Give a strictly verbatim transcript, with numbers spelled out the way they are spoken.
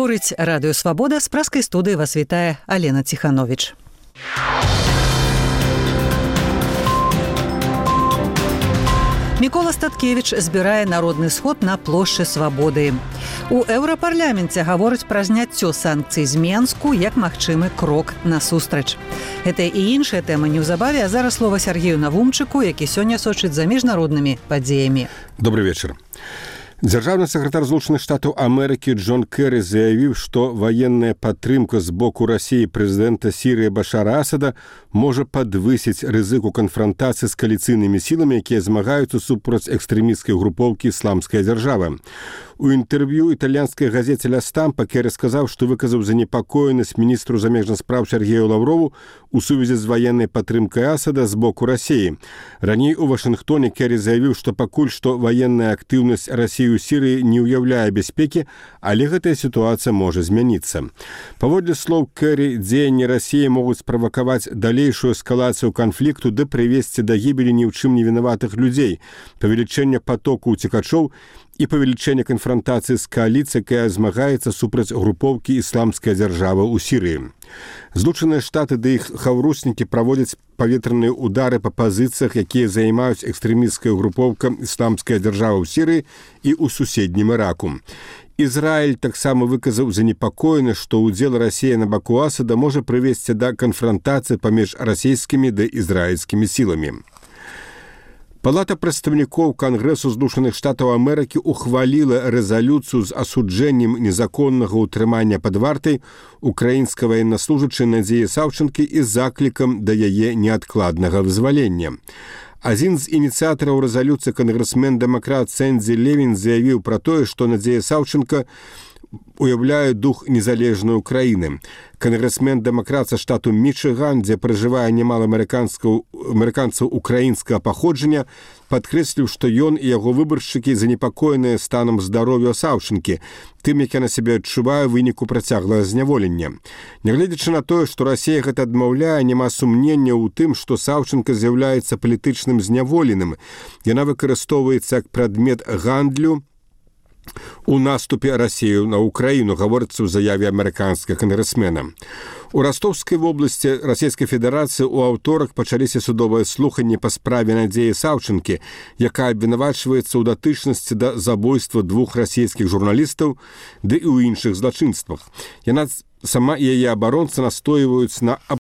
Гаворыць радыё Свабода, з праскай студыі вас вітае Алена Ціхановіч. Мікола Статкевіч збірае народны сход на плошчы Свабоды. У Еўрапарламенце гавораць пра зняццё санкцый з Менску як магчымы крок насустрач. Гэта і іншыя тэмы неўзабаве, а зараз слова Сергею Навумчыку, які сёння сочыць за міжнароднымі падзеямі. Добрый вечер. Дзяржаўны сакратар Злучаных Штатаў Амерыкі Джон Кэры заявіў, што ваенная падтрымка з боку Расіі прэзідэнта Сірыі Башара Асада можа падвысіць рызыку канфрантацыі з кааліцыйнымі сіламі, якія змагаюцца супраць экстрэмісцкай групоўкі «Ісламская дзяржава». У інтэрв'ю італьянскай газеце «Ля Стампа» Кэры сказаў, што выказаў занепакоенасць міністру замежных спраў Сергею Лаўрову у сувязі з ваеннай падтрымкай Асада з боку Расіі. Раней у Вашынгтоне Кэры заявіў, што пакуль што ваенная актыўнасць Расіі у Сірыі не ўяўляе бяспекі, але гэтая сітуацыя можа змяніцца. Паводле слоў Кэры, дзеянні Расіі могуць справакаваць далейшую эскалацыю канфлікту ды прывесці да гібелі ні ў чым не вінаватых людзей, павелічэння патоку ўцекачоў і павелічэння канфрантацыі з кааліцыяй, якая змагаецца супраць групоўкі «Ісламская дзяржава» ў Сірыі. Злучаныя Штаты ды іх хаўруснікі праводзяць паветраныя ўдары па пазіцыях, якія займаюць экстрэмісцкая групоўка «Ісламская дзяржава» ў Сірыі і ў суседнім Іраку. Ізраіль таксама выказаў занепакоенасць, што ўдзел Расіі на баку Асада можа прывесці да канфрантацыі паміж расійскімі ды ізраільскімі сіламі. Палата прадстаўнікоў Кангрэсу Злучаных Штатаў Амерыкі ухваліла рэзалюцыю з асуджэннем незаконнага ўтрымання пад вартай украінскай ваеннаслужачай Надзеі Саўчанкі і заклікам да яе неадкладнага вызвалення. Адзін з ініцыятараў рэзалюцыі кангрэсмен-дэмакрат Сэнді Левін заявіў пра тое, што Надзея Саўчанка уяўляе дух незалежнай Украіны. Кангрэсмен-дэмакрат са штату Мічыган, дзе пражывае немало амерыканцаў украінскага паходжання, падкрэсліў, што ён і яго выбаршчыкі занепакоеныя станам здароўя Саўчанкі, тым, як яна сябе адчувае ў выніку працяглага зняволення. Нягледзячы на тое, што Расія гэта адмаўляе, няма сумнення ў тым, што Саўчанка з'яўляецца палітычным зняволеным. Яна выкарыстоўваецца як прадмет гандлю у наступе Расію на Украіну, гаворыцца ў заяве амерыканскага кангрэсмена. У Ростовскай вобласці Расійскай Федэрацыі ў аўторак пачаліся судовыя слуханні па справе Надзеі Саўчанкі, якая абвінавачваецца ў датычнасці да забойства двух расійскіх журналістаў ды і ў іншых злачынствах. Яна сама і яе абаронцы настойваюць на